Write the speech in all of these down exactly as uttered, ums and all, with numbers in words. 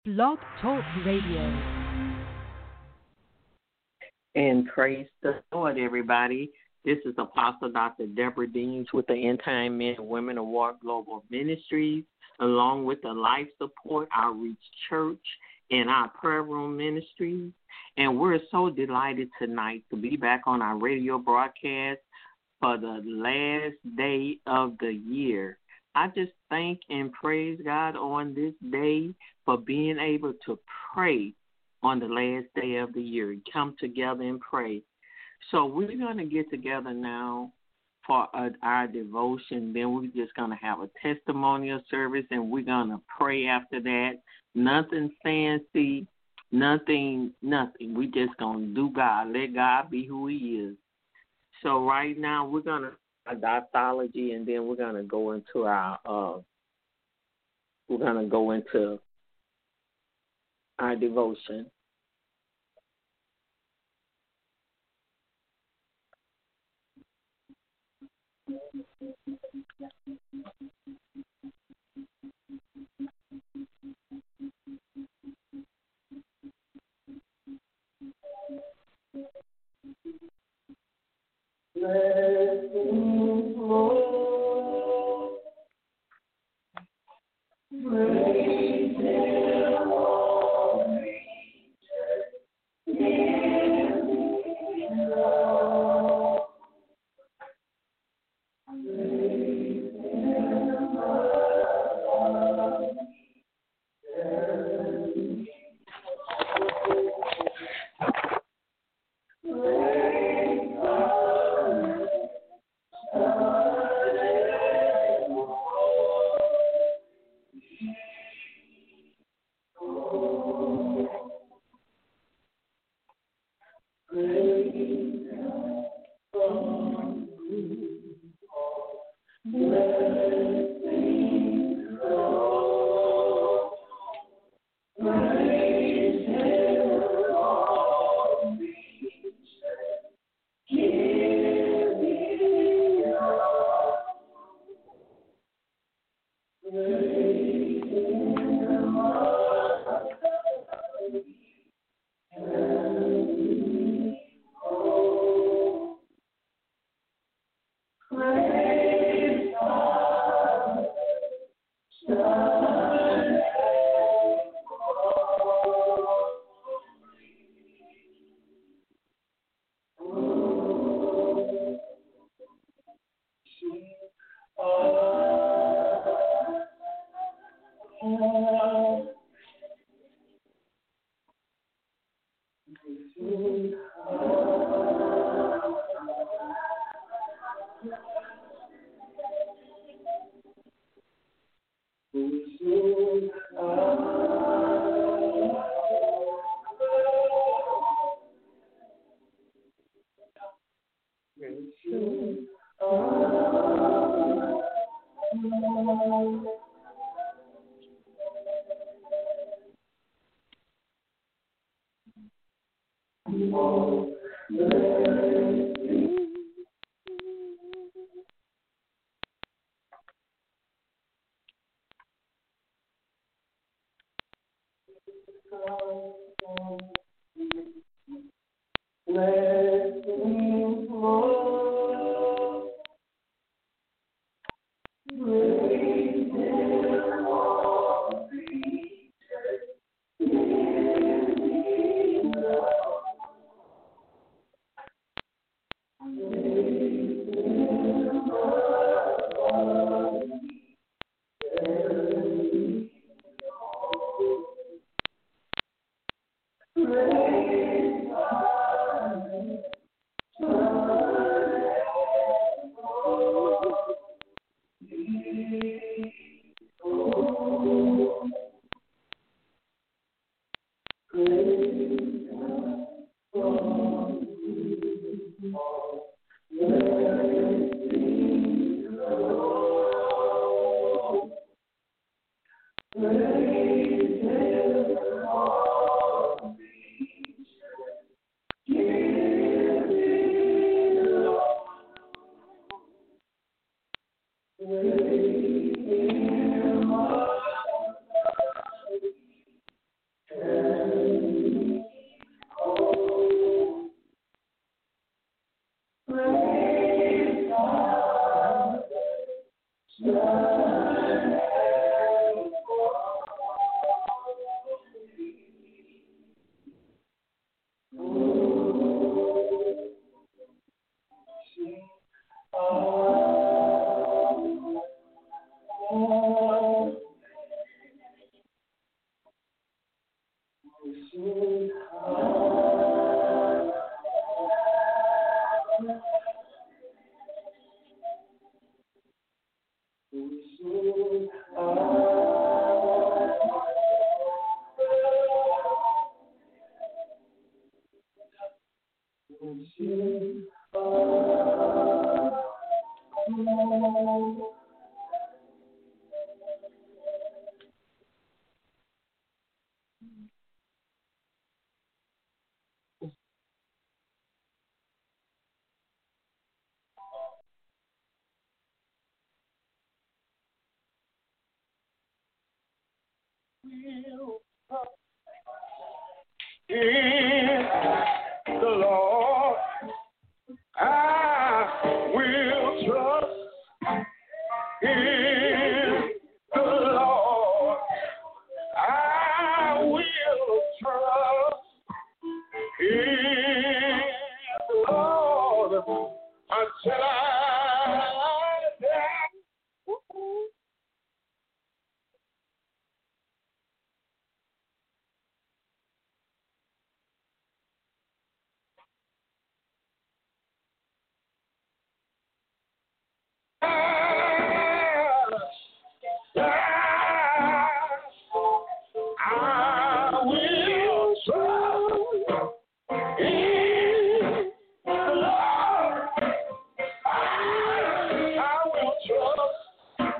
Blog Talk Radio. And praise the Lord, everybody. This is Apostle Doctor Deborah Deans with the End Time Men and Women of War Global Ministries, along with the Life Support Outreach Church and our Prayer Room Ministries. And we're so delighted tonight to be back on our radio broadcast for the last day of the year. I just thank and praise God on this day for being able to pray on the last day of the year. Come together and pray. So we're going to get together now for uh, our devotion. Then we're just going to have a testimonial service, and we're going to pray after that. Nothing fancy, nothing, nothing. We're just going to do God. Let God be who he is. So right now we're going to a doxology, and then we're going to go into our uh, we're going to go into our devotion. Blessings, Lord. Praise him, all creatures. Give him love. Praise him, love. In the Lord, I will trust. In the Lord, I will trust. In the Lord, until I die. I will trust in the Lord. I will trust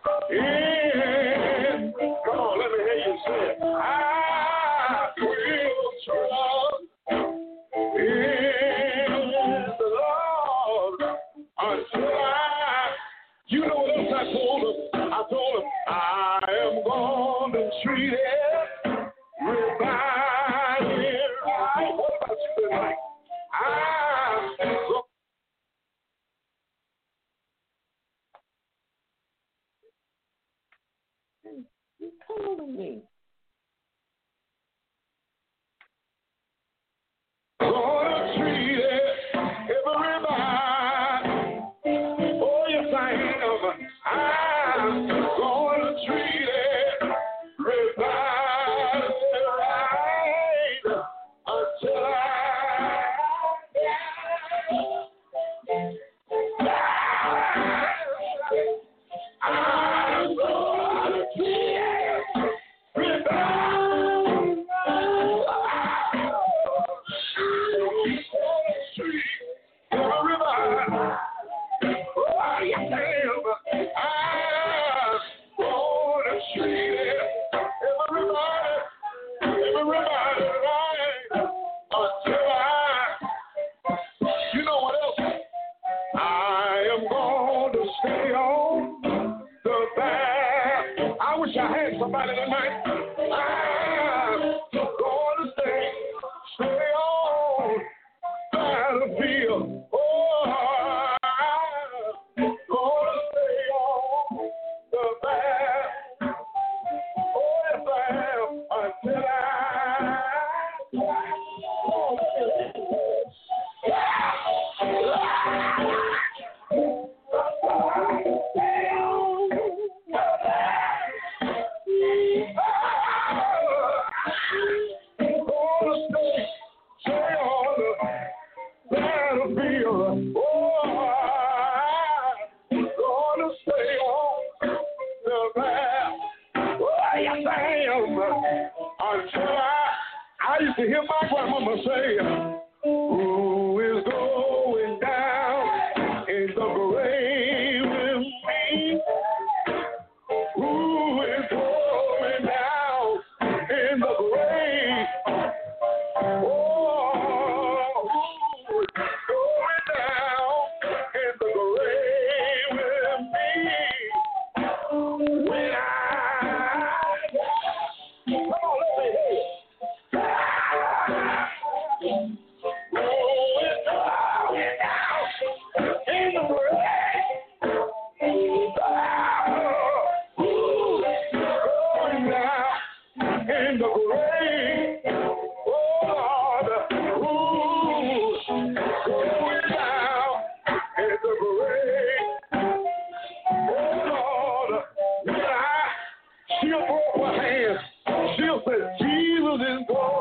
in. Come on, let me hear you say it. I will trust in the Lord until I. You know what else I told him? I told him I am going to treat it, revive it right. What about you tonight? I'm going. You calling me? Gonna treat it, everybody. Oh, yes, I am. I'm gonna treat it, revive it right until I I'm gonna treat it, revive it. Everybody. Oh, yes, I am. I'm gonna treat it, everybody, everybody right until I. You know what else? I am going to stay on the path. I wish I had somebody tonight. I'm going to stay, stay on the battlefield. Oh, I'm going to stay on the path. Oh, yes, I am until I. I used to hear my grandmama say, who is going down in the grave with me? Who is going down in the grave? Oh, who is going down in the grave with me? When I, come on, let me hear it. She'll throw up her hands. She'll say, Jesus is going.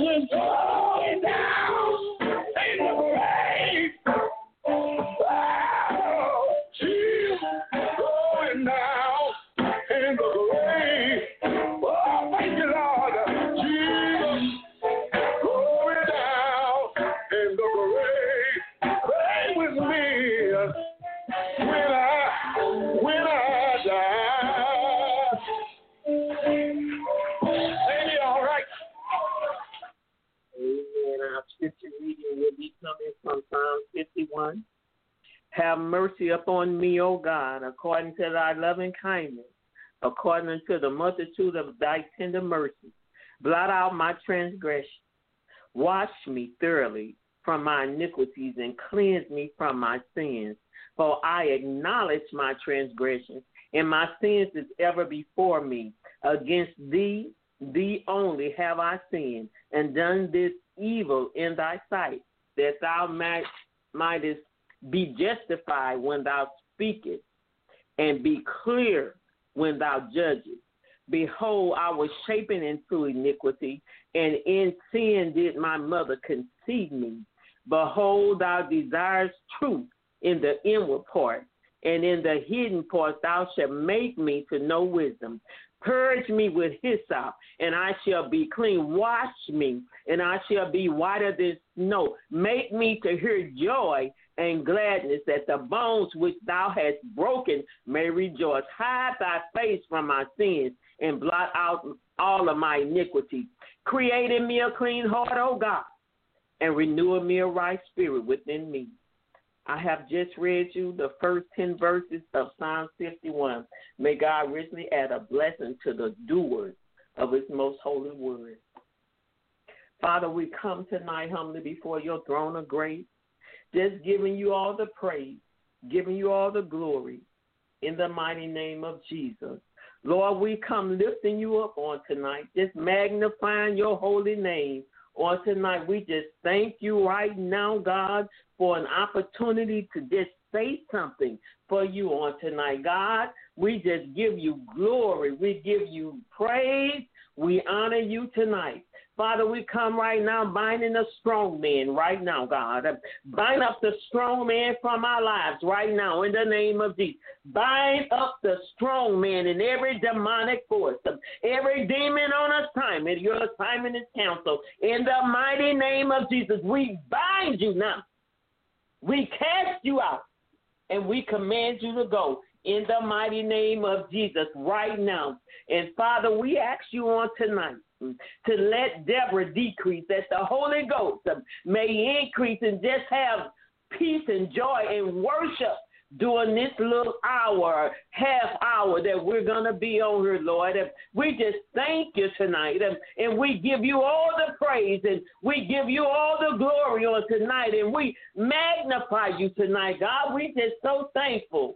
was going down in the grave. Oh, Jesus going down in the grave. Oh, thank you, Lord. Jesus going down in the grave. Pray with me when I, when I die. Ain't all right? Amen. Our scripture reading will be coming from Psalm fifty-one. Have mercy upon me, O God, according to thy loving kindness, according to the multitude of thy tender mercies. Blot out my transgression. Wash me thoroughly from my iniquities and cleanse me from my sins. For I acknowledge my transgressions, and my sins is ever before me. Against thee, thee only have I sinned, and done this evil in thy sight, that thou might, mightest be justified when thou speakest, and be clear when thou judgest. Behold, I was shapen into iniquity, and in sin did my mother conceive me. Behold, thou desirest truth in the inward part, and in the hidden parts thou shalt make me to know wisdom. Purge me with hyssop, and I shall be clean. Wash me, and I shall be whiter than snow. Make me to hear joy and gladness, that the bones which thou hast broken may rejoice. Hide thy face from my sins, and blot out all of my iniquities. Create in me a clean heart, O God, and renew in me a right spirit within me. I have just read you the first ten verses of Psalm fifty-one. May God richly add a blessing to the doers of his most holy word. Father, we come tonight humbly before your throne of grace, just giving you all the praise, giving you all the glory in the mighty name of Jesus. Lord, we come lifting you up on tonight, just magnifying your holy name on tonight. We just thank you right now, God, for an opportunity to just say something for you on tonight. God, we just give you glory. We give you praise. We honor you tonight. Father, we come right now binding the strong man right now, God. Bind up the strong man from our lives right now in the name of Jesus. Bind up the strong man and every demonic force, every demon on assignment. Your assignment is canceled. In the mighty name of Jesus, we bind you now. We cast you out, and we command you to go in the mighty name of Jesus right now. And, Father, we ask you on tonight to let Deborah decrease, that the Holy Ghost may increase, and just have peace and joy and worship during this little hour, half hour that we're going to be on here, Lord. And we just thank you tonight, and, and we give you all the praise, and we give you all the glory on tonight, and we magnify you tonight, God. We just so thankful.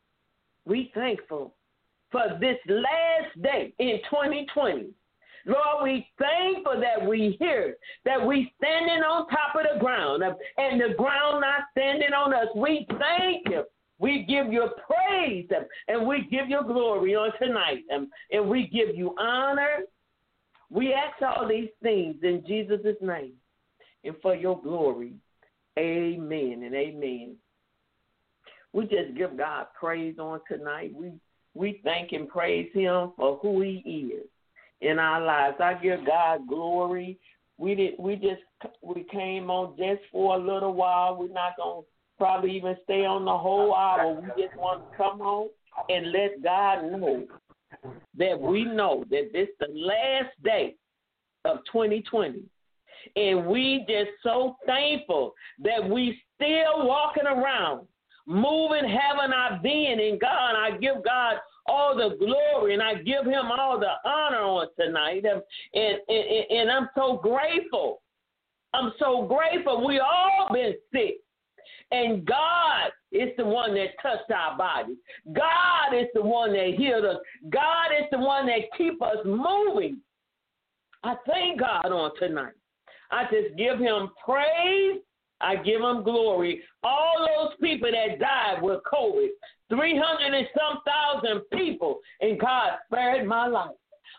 We thankful for this last day in twenty twenty. Lord, we thankful that we here, that we standing on top of the ground, and the ground not standing on us. We thank you. We give you praise, and we give you glory on tonight, and we give you honor. We ask all these things in Jesus' name and for your glory. Amen and amen. We just give God praise on tonight. We we thank and praise him for who he is in our lives. I give God glory. We did. We just we came on just for a little while. We're not gonna probably even stay on the whole hour. We just want to come on and let God know that we know that this is the last day of twenty twenty, and we just so thankful that we still walking around, moving, having our being in God. I give God all the glory, and I give him all the honor on tonight. And, and, and, and I'm so grateful. I'm so grateful. We all been sick, and God is the one that touched our bodies. God is the one that healed us. God is the one that keep us moving. I thank God on tonight. I just give him praise. I give him glory. All those people that died with COVID, three hundred and some thousand people, and God spared my life.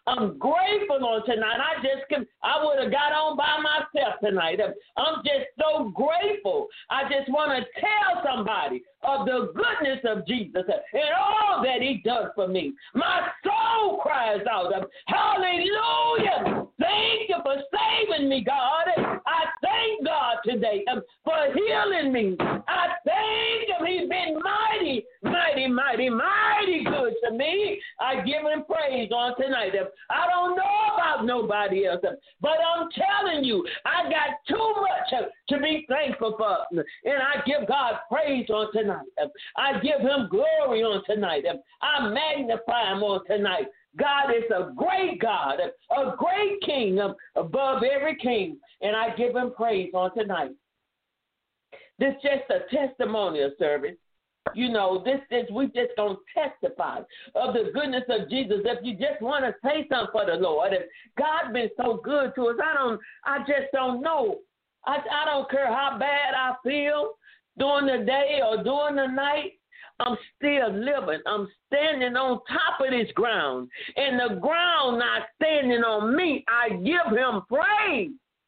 I'm grateful on tonight. I just can, I would have got on by myself tonight. I'm just so grateful. I just want to tell somebody of the goodness of Jesus and all that he does for me. My soul cries out, hallelujah. Thank you for saving me, God. I thank God today for healing me. I thank him. He's been mighty, mighty, mighty, mighty good to me. I give him praise on tonight. I don't know about nobody else, but I'm telling you, I got too much to be thankful for, and I give God praise on tonight. I give him glory on tonight. I magnify him on tonight. God is a great God, a great king above every king, and I give him praise on tonight. This is just a testimonial service. You know, this is, we just going to testify of the goodness of Jesus. If you just want to say something for the Lord, and God's been so good to us, I don't, I just don't know. I, I don't care how bad I feel during the day or during the night. I'm still living. I'm standing on top of this ground. And the ground not standing on me. I give him praise.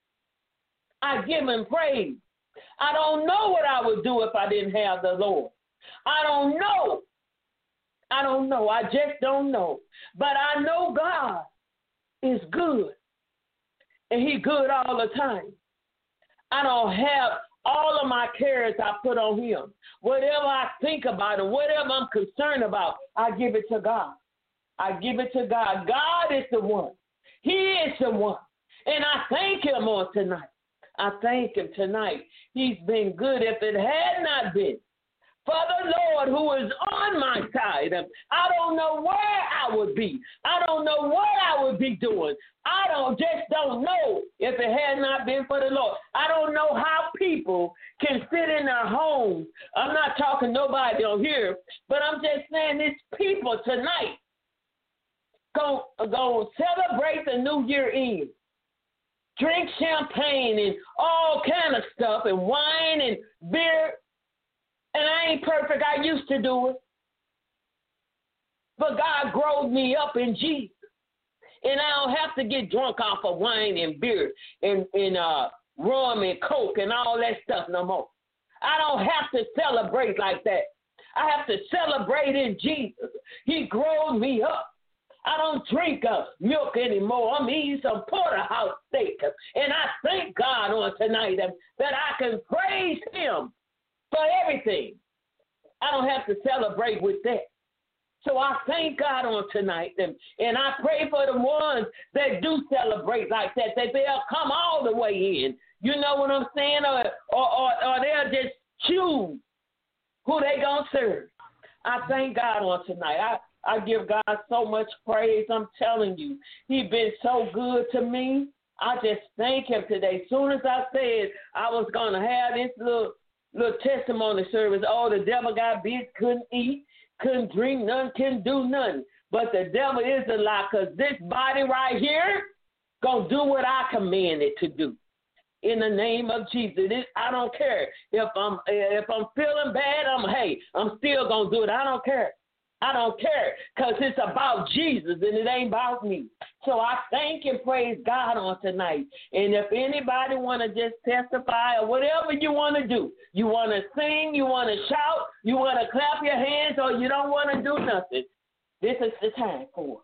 I give him praise. I don't know what I would do if I didn't have the Lord. I don't know. I don't know. I just don't know. But I know God is good. And he's good all the time. I don't have all of my cares I put on him. Whatever I think about and whatever I'm concerned about, I give it to God. I give it to God. God is the one. He is the one. And I thank him on tonight. I thank him tonight. He's been good. If it had not been for the Lord who is on my side, I don't know where I would be. I don't know what I would be doing. I don't just don't know if it had not been for the Lord. I don't know how people can sit in their homes. I'm not talking nobody on here, but I'm just saying these people tonight go go celebrate the New Year Eve. Drink champagne and all kind of stuff and wine and beer. And I ain't perfect. I used to do it. But God growed me up in Jesus. And I don't have to get drunk off of wine and beer and, and uh, rum and coke and all that stuff no more. I don't have to celebrate like that. I have to celebrate in Jesus. He growed me up. I don't drink uh, milk anymore. I'm eating some porterhouse steak. And I thank God on tonight that, that I can praise him for everything. I don't have to celebrate with that. So I thank God on tonight. And, and I pray for the ones that do celebrate like that, that they'll come all the way in. You know what I'm saying? Or, or, or, or they'll just choose who they going to serve. I thank God on tonight. I I give God so much praise. I'm telling you, he's been so good to me. I just thank him today. As soon as I said I was going to have this little little testimony service, oh, the devil got bit, couldn't eat, couldn't drink, none, couldn't do nothing. But the devil is a lie, because this body right here going to do what I command it to do. In the name of Jesus. It, I don't care. If I'm, if I'm feeling bad, I'm, hey, I'm still going to do it. I don't care. I don't care, because it's about Jesus and it ain't about me. So I thank and praise God on tonight. And if anybody want to just testify or whatever you want to do, you want to sing, you want to shout, you want to clap your hands, or you don't want to do nothing, this is the time for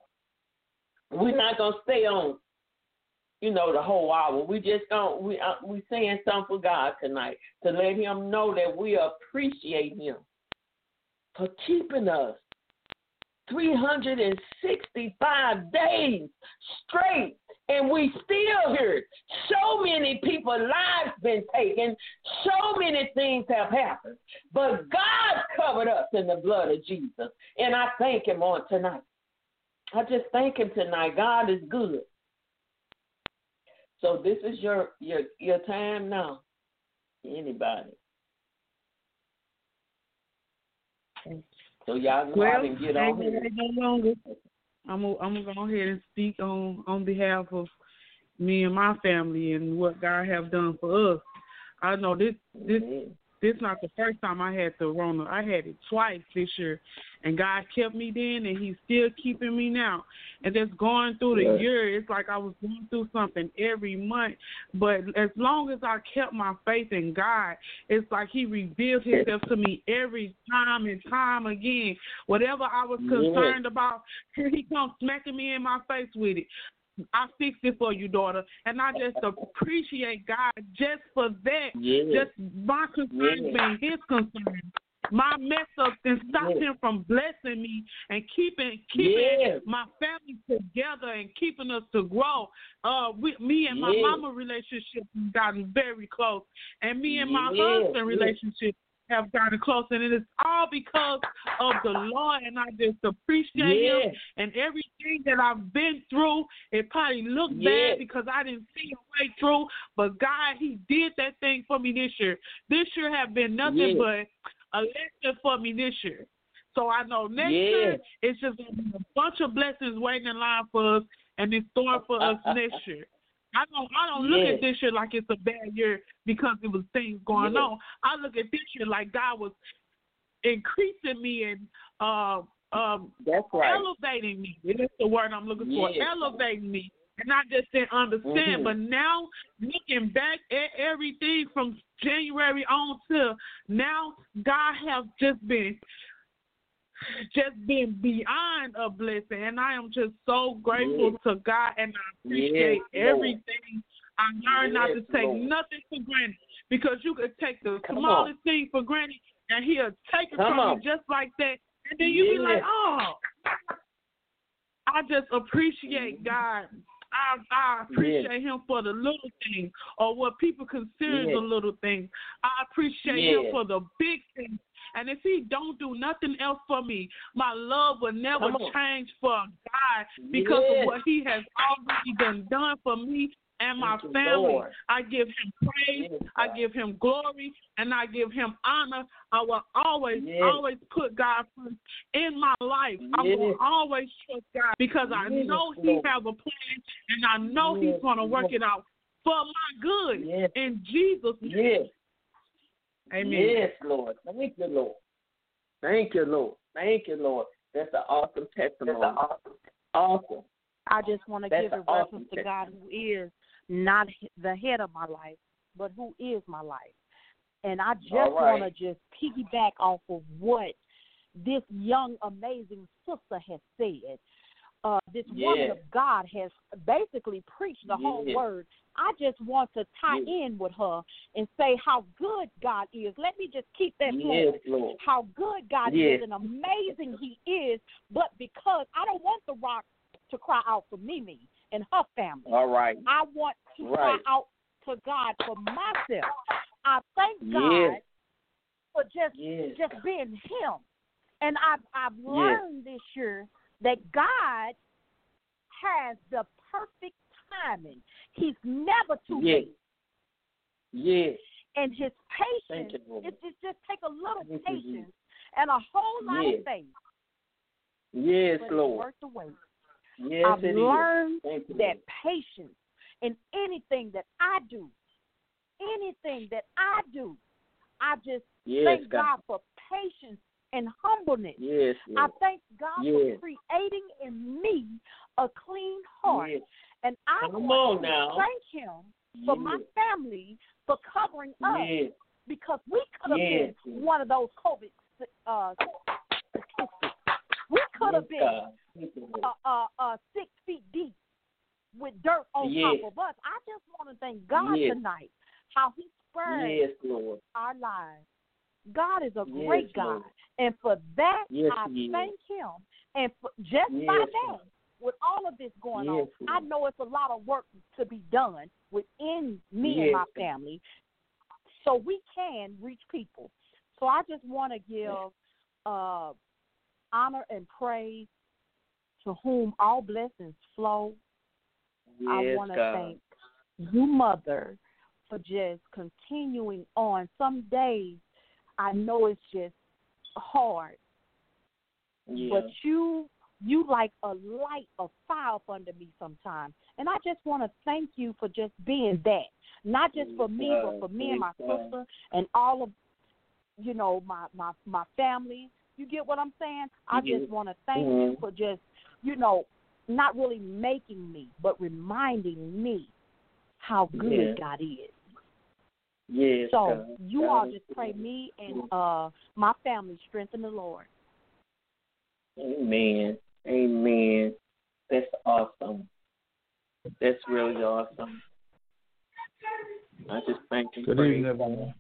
it. We're not going to stay on, you know, the whole hour. We just don't, we, uh, we saying something for God tonight to let him know that we appreciate him for keeping us three hundred sixty-five days straight, and we still here. So many people's lives been taken. So many things have happened. But God covered us in the blood of Jesus, and I thank him on tonight. I just thank him tonight. God is good. So this is your your, your time now. Anybody? So y'all know well, I can get on here. No longer. I'm gonna I'm gonna go ahead and speak on, on behalf of me and my family and what God have done for us. I know this this this not the first time I had the Rona. I had it twice this year, and God kept me then, and He's still keeping me now. And just going through the Yeah. year, it's like I was going through something every month. But as long as I kept my faith in God, it's like He revealed Himself to me every time and time again. Whatever I was concerned about, here He comes smacking me in my face with it. I fixed it for you, daughter. And I just appreciate God just for that. Yeah. Just my concern Yeah. being His concern. My mess ups and stop Yeah. Him from blessing me and keeping keeping Yeah. my family together and keeping us to grow. Uh, we, me and my Yeah. mama relationship has gotten very close, and me and my Yeah. husband Yeah. relationship have gotten close, and it is all because of the Lord, and I just appreciate Yeah. Him. And everything that I've been through, it probably looked Yeah. bad because I didn't see a way through, but God, He did that thing for me this year. This year have been nothing Yeah. but a lesson for me this year. So I know next Yeah. year it's just gonna be a bunch of blessings waiting in line for us and in store for us next year. I don't I don't look Yeah. at this year like it's a bad year because it was things going Yeah. on. I look at this year like God was increasing me and uh, um, That's right. elevating me. That's the word I'm looking for. Yeah. Elevating me. And I just didn't understand. Mhm. But now, looking back at everything from January on to now, God has just been just been beyond a blessing. And I am just so grateful Yes. to God, and I appreciate Yes, Lord. everything. I learned not to Yes, take Lord. nothing for granted, because you could take the Come smallest on. thing for granted, and He'll take it Come from on. you just like that. And then you be like, Yes. oh, I just appreciate God. I, I appreciate Him for the little things, or what people consider Yes. the little things. I appreciate Yes. Him for the big things. And if He don't do nothing else for me, my love will never Come on. change for God because Yes. of what He has already done done for me and my Thank you, family. Lord. I give Him praise, Yes, I God. give Him glory, and I give Him honor. I will always, Yes. always put God first in my life. I will Yes. always trust God because I Yes, know He Lord. has a plan, and I know Yes, He's going to work Lord. it out for my good. Yes. In Jesus' name. Yes. Amen. Yes, Lord. Thank you, Lord. Thank you, Lord. Thank you, Lord. That's an awesome testimony. That's awesome. Awesome. I just want to That's give a an awesome reference to God, who is not the head of my life, but who is my life. And I just All right. want to just piggyback off of what this young, amazing sister has said. Uh, this woman Yes. of God has basically preached the whole Yes. word. I just want to tie Yes. in with her and say how good God is. Let me just keep that Yes, flowing. Lord. How good God Yes. is and amazing He is, but because I don't want the rock to cry out for Mimi and her family. All right. I want to Right. cry out to God for myself. I thank God Yes. for just Yes. just being Him. And I've I've Yes. learned this year that God has the perfect timing. He's never too Yes. late. Yes. And His Thank patience, you, Lord. it just, just take a little Thank you, patience Jesus. and a whole lot Yes. of faith. Yes, But it's Lord. worth the wait. Yes, I've it is. learned Thank you, that Lord. patience in anything that I do, anything that I do, I just Yes, thank God. God for patience and humbleness. Yes, I Lord. thank God Yes. for creating in me a clean heart. Yes. And I Come want on to now. thank Him for my Yes. family for covering us, Yes. because we could have Yes. been one of those COVID uh, statistics. We could have Yes, been God. Thank you, Lord. uh, uh, uh, six feet deep with dirt on Yes. top of us. I just want to thank God Yes. tonight how He spared Yes, Lord. our lives. God is a Yes, great God, Lord. and for that Yes, I He is. thank Him. And for, just Yes, by Lord. that, with all of this going Yes, on, I Lord. know it's a lot of work to be done within me Yes. and my family, so we can reach people. So I just want to give uh, honor and praise to whom all blessings flow. I Yes, want to God. thank you, Mother, for just continuing on. Some days I know it's just hard, Yeah. but you you like a light of fire up under me sometimes. And I just want to thank you for just being that. Not just for me, but for me and my Praise God. sister and all of you know, my, my, my family. You get what I'm saying? I Mm-hmm. just want to thank Mm-hmm. you for just, you know, not really making me, but reminding me how good Yeah. God is. Yes, So God. you God all is just pray good. me and uh, my family strength in the Lord. Amen. Amen. That's awesome. That's really awesome. I just thank you. Good evening, everyone.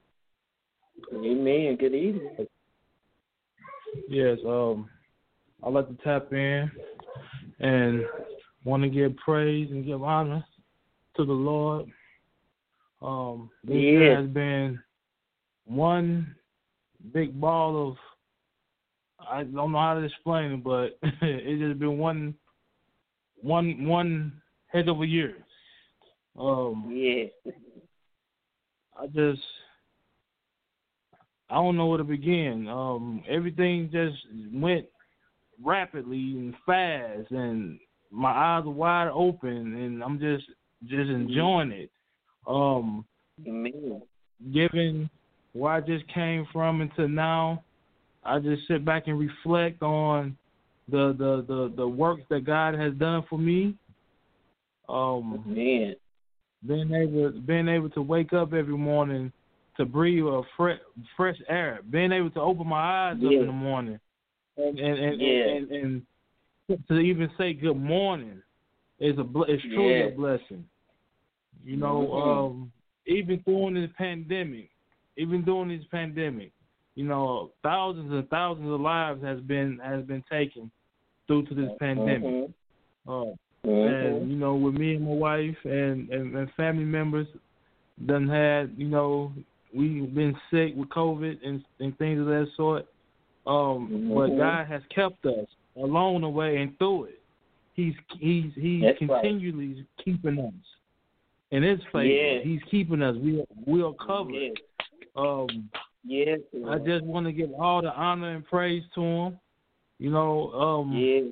Amen. Good evening. Yes, um, I'd like to tap in and want to give praise and give honor to the Lord. Um, this Yes. year has been one big ball of, I don't know how to explain it, but it's just been one, one, one heck of a year. Um, Yes. I just, I don't know where to begin. Um, everything just went rapidly and fast, and my eyes are wide open, and I'm just, just enjoying it. Um, Amen. given where I just came from until now, I just sit back and reflect on the the, the, the work that God has done for me. Um, Amen. being able being able to wake up every morning to breathe a fresh fresh air, being able to open my eyes Yeah. up in the morning, and and and, Yeah. and, and, and to even say good morning is a bl- it's truly Yeah. a blessing. You know, Mhm. um, even during this pandemic, even during this pandemic, you know, thousands and thousands of lives has been has been taken due to this pandemic. Mhm. Uh, Mhm. and you know, with me and my wife and, and, and family members, done had, you know, we've been sick with COVID and, and things of that sort. Um, Mhm. but God has kept us along the way and through it. He's he's he's That's right. continually keeping us in His favor. Yes. He's keeping us. We are, we are covered. Yes. Um, Yes. I just want to give all the honor and praise to Him. You know, um, Yes.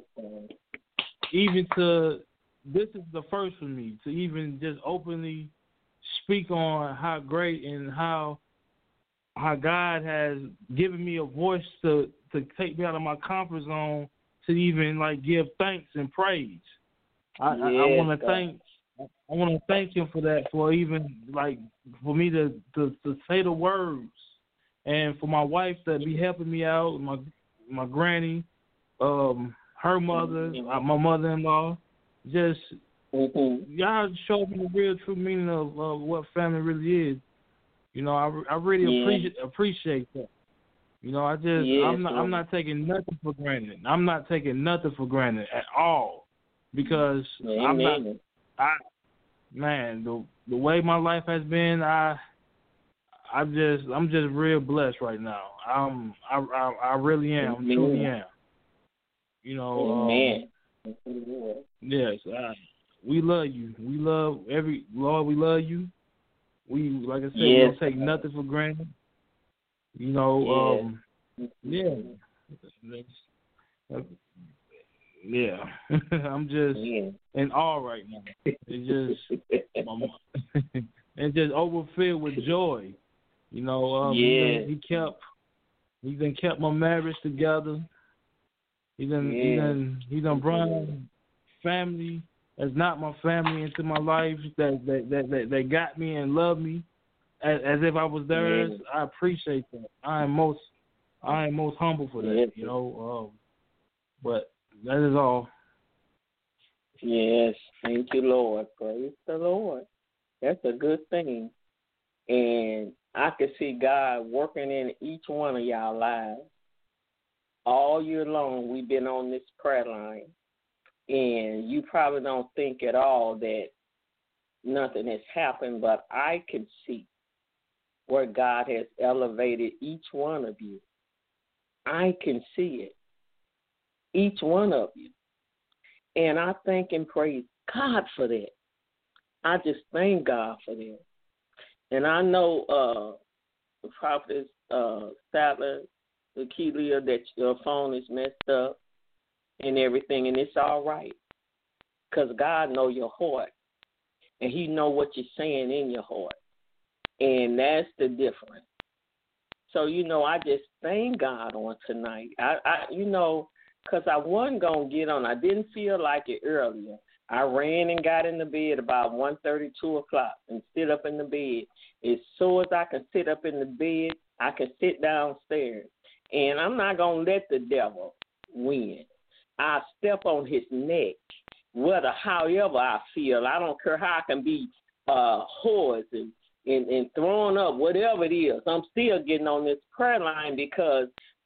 even to this is the first for me to even just openly speak on how great and how how God has given me a voice to, to take me out of my comfort zone to even like give thanks and praise. I, Yes, I, I want to God. thank I want to thank Him for that, for even like for me to, to, to say the words, and for my wife to be helping me out, my my granny, um, her mother, Mhm. uh, my mother-in-law, just Mhm. y'all showed me the real true meaning of, of what family really is. You know, I, I really Yeah. appreciate appreciate that. You know, I just Yes, I'm not I'm Lord. not taking nothing for granted. I'm not taking nothing for granted at all, because I'm not Amen. I man the the way my life has been, I I just I'm just real blessed right now. I'm I I, I really am. Amen. Truly am. You know. Amen. Um, yes. I, we love you. We love every Lord. We love you. We like I said, we Yes. don't take nothing for granted. You know. Yes. Um. Yeah. That's- Yeah. I'm just Yeah. in awe right now. It's just and just overfilled with joy. You know, um, he, Yes. done, he kept he done kept my marriage together. He done he Yes. done he done brought family that's not my family into my life, that that that that, that got me and loved me as, as if I was theirs. Yes. I appreciate that. I am most I am most humble for that. Yes. You know, um, but that is all. Yes. Thank you, Lord. Praise the Lord. That's a good thing. And I can see God working in each one of y'all lives. All year long, we've been on this prayer line. And you probably don't think at all that nothing has happened, but I can see where God has elevated each one of you. I can see it. Each one of you. And I thank and praise God for that. I just thank God for that. And I know uh, the prophetess uh, Statler, the Kelia, that your phone is messed up and everything, and it's all right. Because God know your heart, and He know what you're saying in your heart. And that's the difference. So, you know, I just thank God on tonight. I, I you know, because I wasn't going to get on. I didn't feel like it earlier. I ran and got in the bed about one thirty, two o'clock and sit up in the bed. As soon as I can sit up in the bed, I can sit downstairs. And I'm not going to let the devil win. I step on his neck, whether however I feel. I don't care how I can be uh, hoarse and, and, and thrown up, whatever it is. I'm still getting on this prayer line because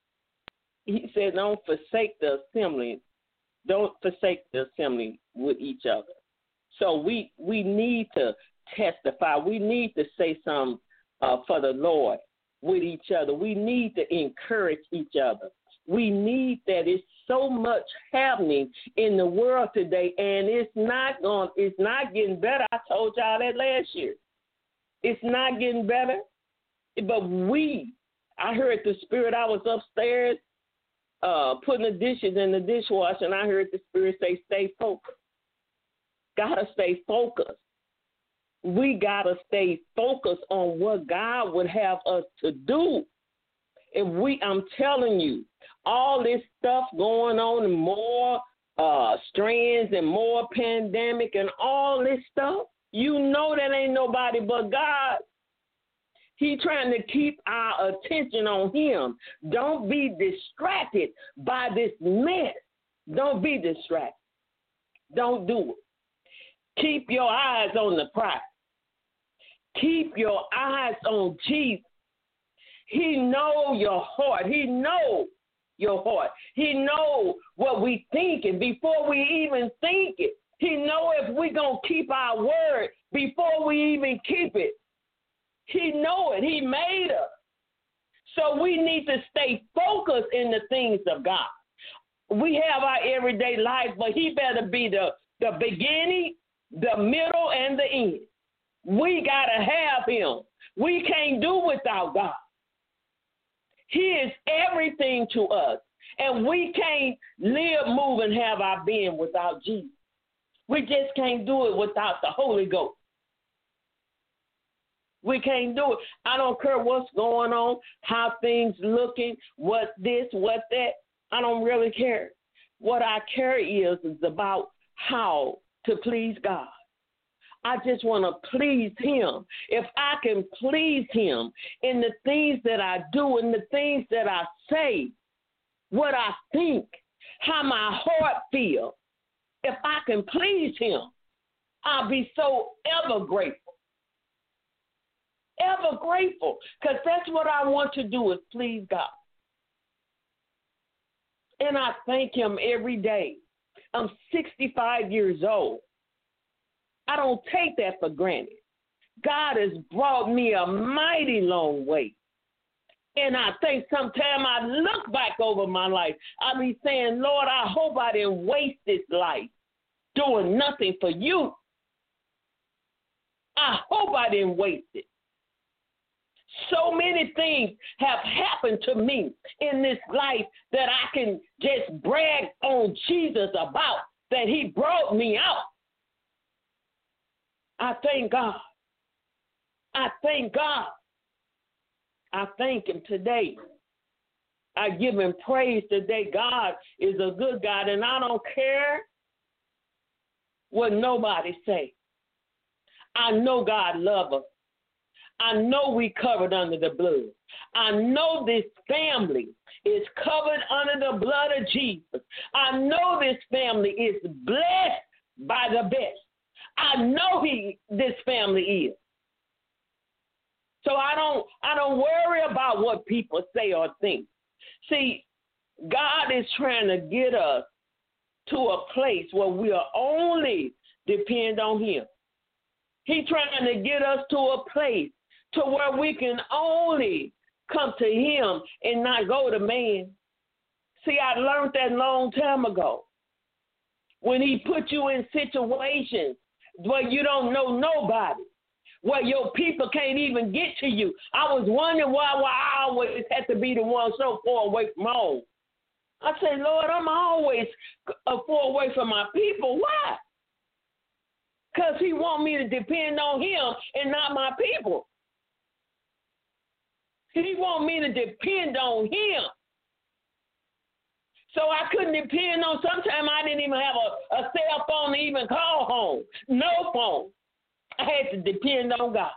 he said, don't forsake the assembly. Don't forsake the assembly with each other. So we we need to testify. We need to say something uh, for the Lord with each other. We need to encourage each other. We need that. It's so much happening in the world today, and it's not going. It's not getting better. I told y'all that last year. It's not getting better, but we. I heard the Spirit. I was upstairs uh, putting the dishes in the dishwasher, and I heard the Spirit say, "Stay focused." Gotta stay focused. We gotta stay focused on what God would have us to do. If we, I'm telling you, all this stuff going on and more uh, strands and more pandemic and all this stuff, you know that ain't nobody but God. He trying to keep our attention on him. Don't be distracted by this mess. Don't be distracted. Don't do it. Keep your eyes on the prize. Keep your eyes on Jesus. He know your heart. He know your heart. He know what we thinking before we even think it. He know if we going to keep our word before we even keep it. He know it. He made us. So we need to stay focused in the things of God. We have our everyday life, but he better be the, the beginning, the middle, and the end. We got to have him. We can't do without God. He is everything to us, and we can't live, move, and have our being without Jesus. We just can't do it without the Holy Ghost. We can't do it. I don't care what's going on, how things looking, what this, what that. I don't really care. What I care is, is about how to please God. I just want to please him. If I can please him in the things that I do, in the things that I say, what I think, how my heart feels, if I can please him, I'll be so ever grateful. Ever grateful, because that's what I want to do is please God. And I thank him every day. I'm sixty-five years old. I don't take that for granted. God has brought me a mighty long way. And I think sometime I look back over my life, I be saying, Lord, I hope I didn't waste this life doing nothing for you. I hope I didn't waste it. So many things have happened to me in this life that I can just brag on Jesus about, that he brought me out. I thank God. I thank God. I thank him today. I give him praise today. God is a good God, and I don't care what nobody say. I know God loves us. I know we covered under the blood. I know this family is covered under the blood of Jesus. I know this family is blessed by the best. I know he this family is. So I don't I don't worry about what people say or think. See, God is trying to get us to a place where we are only depend on him. He's trying to get us to a place to where we can only come to him and not go to man. See, I learned that a long time ago. When he put you in situations where you don't know nobody, where your people can't even get to you. I was wondering why, why I always had to be the one so far away from home. I say, Lord, I'm always far away from my people. Why? Because he want me to depend on him and not my people. He want me to depend on him. So I couldn't depend on, sometimes I didn't even have a, a cell phone to even call home. No phone. I had to depend on God.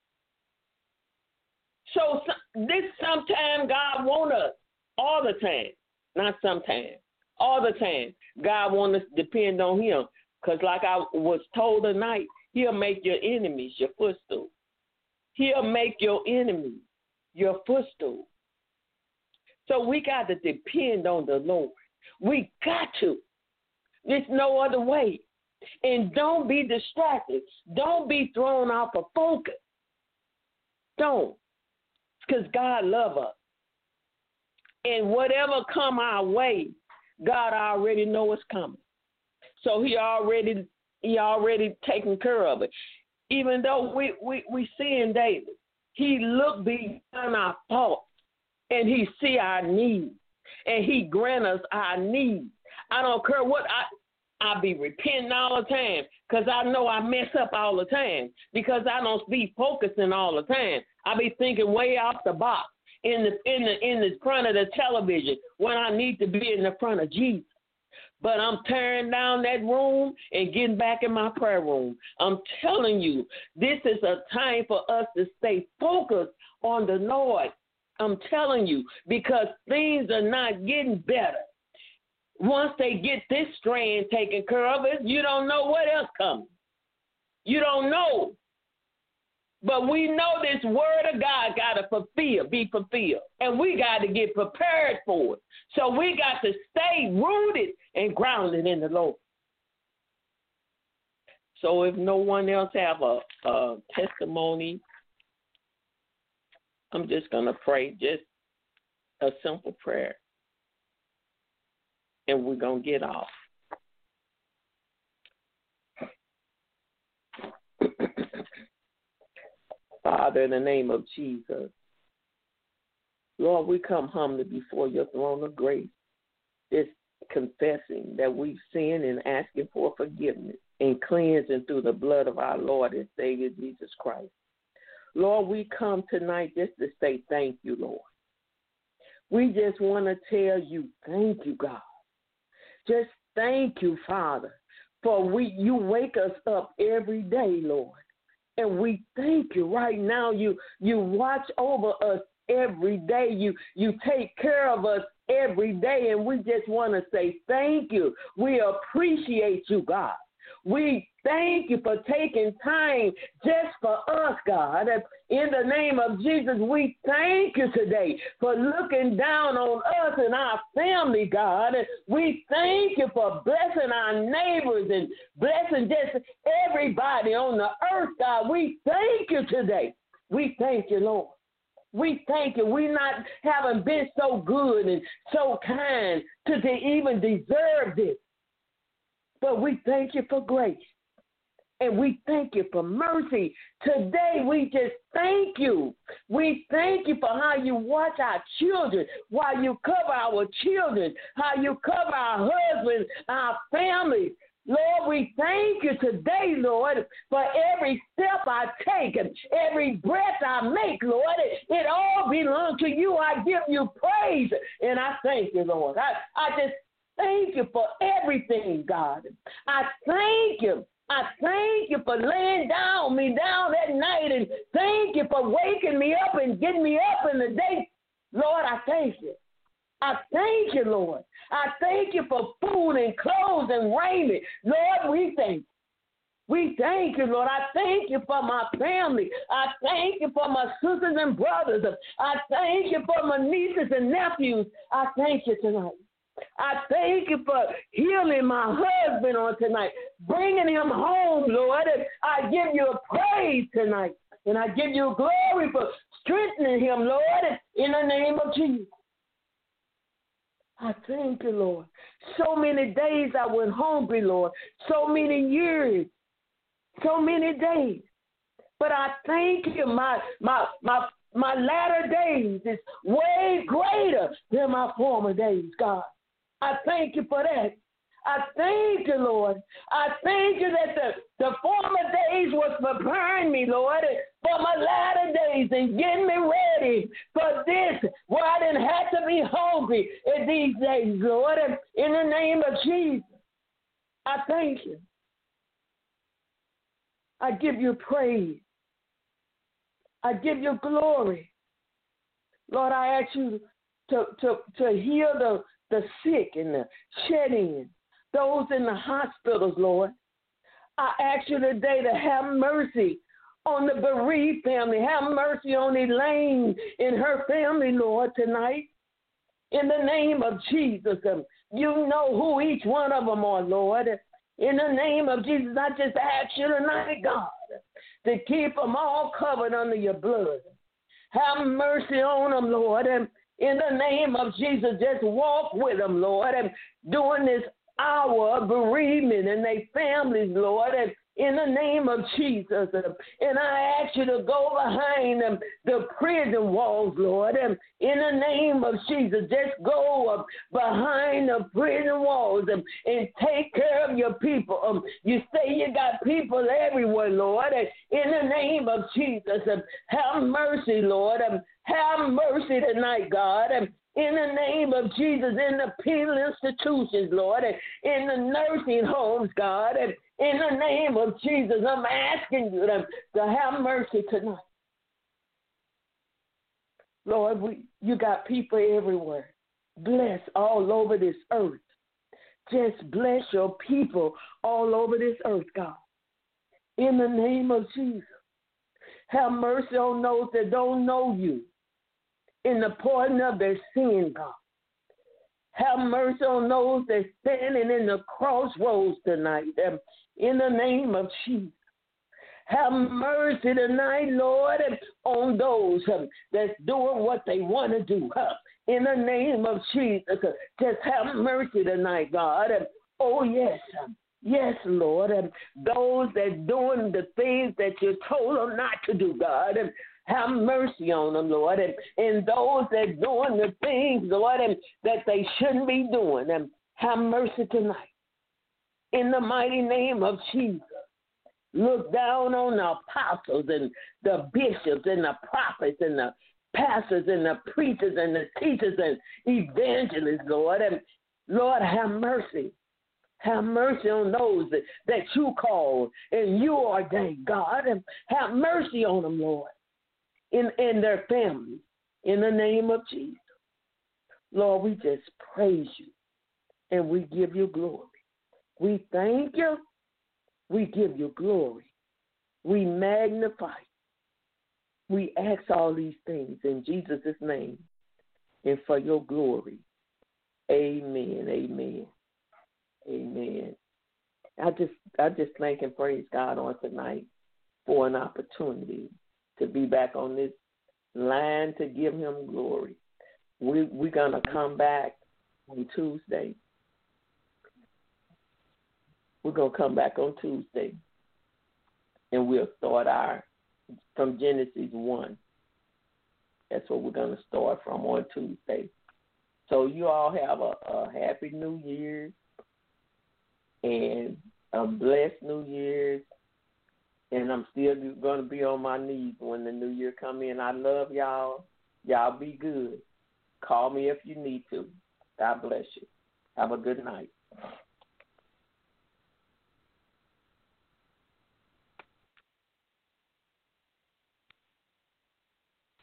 So, so this sometimes God wants us all the time. Not sometimes. All the time. God wants us to depend on him. Because like I was told tonight, he'll make your enemies your footstool. He'll make your enemies your footstool. So we got to depend on the Lord. We got to. There's no other way. And don't be distracted. Don't be thrown off of focus. Don't. Because God loves us. And whatever come our way, God already know what's coming. So he already he already taken care of it. Even though we, we, we see in David, he looked beyond our faults and he see our needs and he grant us our needs. I don't care what I I be repenting all the time because I know I mess up all the time because I don't be focusing all the time. I be thinking way off the box in the in the in the front of the television when I need to be in the front of Jesus. But I'm tearing down that room and getting back in my prayer room. I'm telling you, this is a time for us to stay focused on the Lord. I'm telling you, because things are not getting better. Once they get this strand taken care of, it, you don't know what else comes. You don't know. But we know this word of God got to fulfill, be fulfilled. And we got to get prepared for it. So we got to stay rooted and grounded in the Lord. So if no one else have a, a testimony, I'm just going to pray just a simple prayer. And we're going to get off. Father, in the name of Jesus, Lord, we come humbly before your throne of grace, just confessing that we've sinned and asking for forgiveness and cleansing through the blood of our Lord and Savior Jesus Christ. Lord, we come tonight just to say thank you, Lord. We just want to tell you thank you, God. Just thank you, Father, for we you wake us up every day, Lord. And we thank you right now. You you watch over us every day. You you take care of us every day. And we just want to say thank you. We appreciate you, God. We thank you for taking time just for us, God. In the name of Jesus, we thank you today for looking down on us and our family, God. We thank you for blessing our neighbors and blessing just everybody on the earth, God. We thank you today. We thank you, Lord. We thank you. We not haven't been so good and so kind to, to even deserve this. But we thank you for grace. And we thank you for mercy. Today, we just thank you. We thank you for how you watch our children, while you cover our children, how you cover our husbands, our families. Lord, we thank you today, Lord, for every step I take and every breath I make, Lord. It, it all belongs to you. I give you praise, and I thank you, Lord. I, I just thank you for everything, God. I thank you. I thank you for laying down me down at night, and thank you for waking me up and getting me up in the day. Lord, I thank you. I thank you, Lord. I thank you for food and clothes and raiment. Lord, we thank you. We thank you, Lord. I thank you for my family. I thank you for my sisters and brothers. I thank you for my nieces and nephews. I thank you tonight. I thank you for healing my husband on tonight, bringing him home, Lord. And I give you a praise tonight, and I give you glory for strengthening him, Lord, in the name of Jesus. I thank you, Lord. So many days I went hungry, Lord. So many years, so many days. But I thank you, my my my my latter days is way greater than my former days, God. I thank you for that. I thank you, Lord. I thank you that the, the former days was preparing me, Lord, for my latter days. days and getting me ready for this, where I didn't have to be hungry in these days, Lord. And in the name of Jesus, I thank you. I give you praise. I give you glory. Lord, I ask you to, to, to heal the, the sick and the shed-in, those in the hospitals, Lord. I ask you today to have mercy on the bereaved family. Have mercy on Elaine and her family, Lord, tonight. In the name of Jesus, um, you know who each one of them are, Lord. In the name of Jesus, I just ask you tonight, God, to keep them all covered under your blood. Have mercy on them, Lord. And in the name of Jesus, just walk with them, Lord, and during this hour of bereavement and their families, Lord, and in the name of Jesus. And I ask you to go behind them, the prison walls, Lord, and in the name of Jesus, just go up behind the prison walls and, and take care of your people. Um, you say you got people everywhere, Lord, and in the name of Jesus, um, have mercy, Lord, um, have mercy tonight, God, and in the name of Jesus, in the penal institutions, Lord, and in the nursing homes, God, and in the name of Jesus, I'm asking you to, to have mercy tonight. Lord, we, you got people everywhere. Bless all over this earth. Just bless your people all over this earth, God. In the name of Jesus. Have mercy on those that don't know you. In the pardon of their sin, God. Have mercy on those that are standing in the crossroads tonight. In the name of Jesus. Have mercy tonight, Lord, on those um, that's doing what they want to do. Uh, in the name of Jesus, uh, just have mercy tonight, God. Uh, oh, yes. Um, yes, Lord. Um, those that doing the things that you told them not to do, God. Um, have mercy on them, Lord. And, and those that doing the things, Lord, and that they shouldn't be doing. Um, have mercy tonight. In the mighty name of Jesus. Look down on the apostles and the bishops and the prophets and the pastors and the preachers and the teachers and evangelists, Lord. And Lord, have mercy. Have mercy on those that, that you called and you ordained, God. And have mercy on them, Lord, in, in their families, in the name of Jesus. Lord, we just praise you and we give you glory. We thank you. We give you glory. We magnify. We ask all these things in Jesus' name and for your glory. Amen. Amen. Amen. I just I just thank and praise God on tonight for an opportunity to be back on this line to give him glory. We, we're going to come back on Tuesday. We're going to come back on Tuesday, and we'll start our, from Genesis one. That's what we're going to start from on Tuesday. So you all have a, a happy New Year's and a blessed New Year's, and I'm still going to be on my knees when the New Year come in. I love y'all. Y'all be good. Call me if you need to. God bless you. Have a good night.